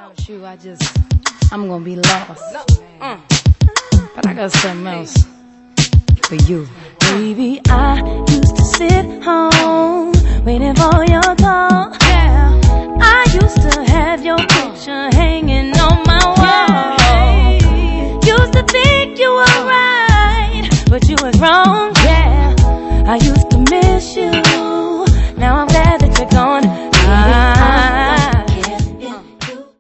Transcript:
without you, I'm gonna be lost. But I got something else for you. Baby, I used to sit home waiting for your call. Yeah. I used to have your picture hanging on my wall. Yeah. Used to think you were right, but you was wrong. Yeah. I used